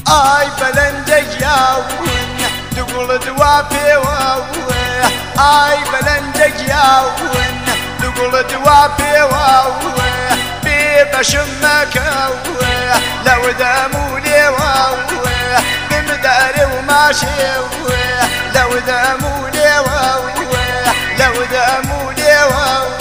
آي بلندج ياون تقول دوافي واوه آي بلندج ياون تقول دوافي واوه بيبا شمك اوه لو دامولي واوه بمداري وماشي اوه لو دامولي واوه لو دامولي واوه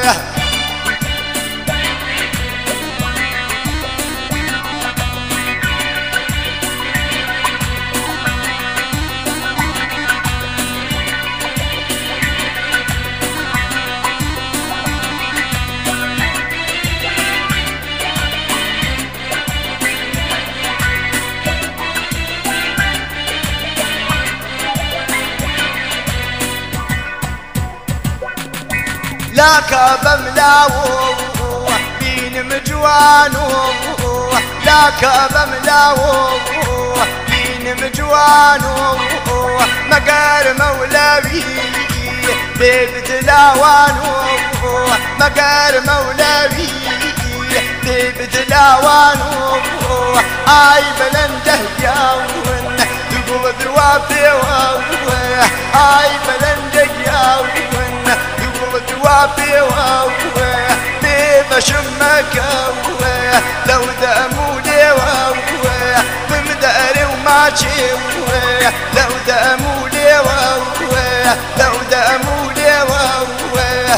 لا كبملاو بين مجوانو لا كبملاو بين مجوانو مقار مولوي ببتلاوانو مقار مولوي ببتلاوانو آي بلنده ياون تقول ذروافي واوه آي بلنده ياون دوافي واوه بيبا شمك اوه لو دامولي واوه بمداري وماشي اوه لو دامولي واوه لو دامولي واوه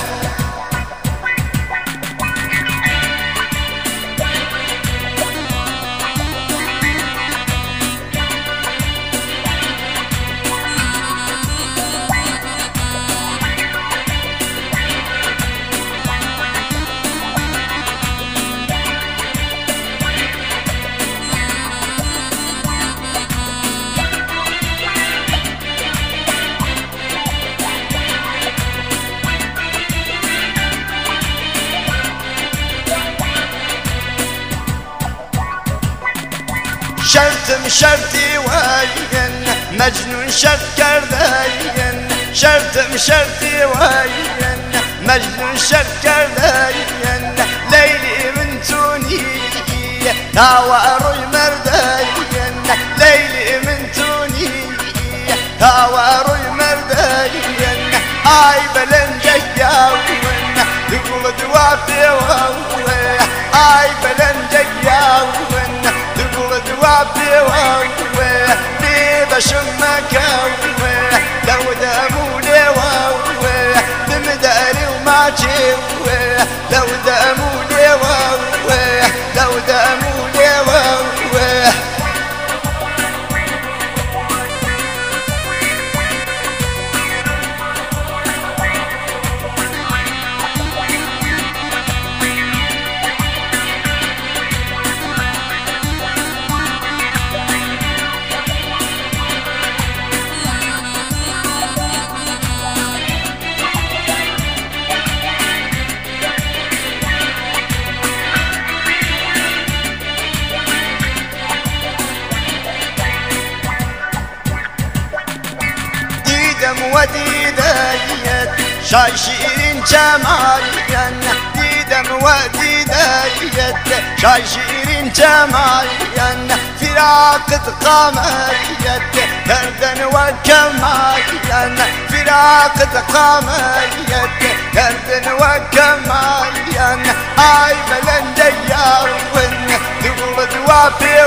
شرتم شرتي وين مجنون شرت كردين شرتم شرتي وين مجنون شرت كردين ليلي من توني هاواري مردين ليلي من توني هاواري مردين آي بلنجك ياون تقول دوافي واوه آي بلنجك ياون دوافي واوه بيبا شمك اوه لو دامولي واوه بمداري وماشي اوه لو دامولي واوه لو دامولي واوه وديدايت شاي شيرين جمالين ديدم وديدايت شاي شيرين جمالين فراقة قمريت كردن وكمالين فراقة قمريت كردن وكمالين آي بلندي ياون تقول دوافي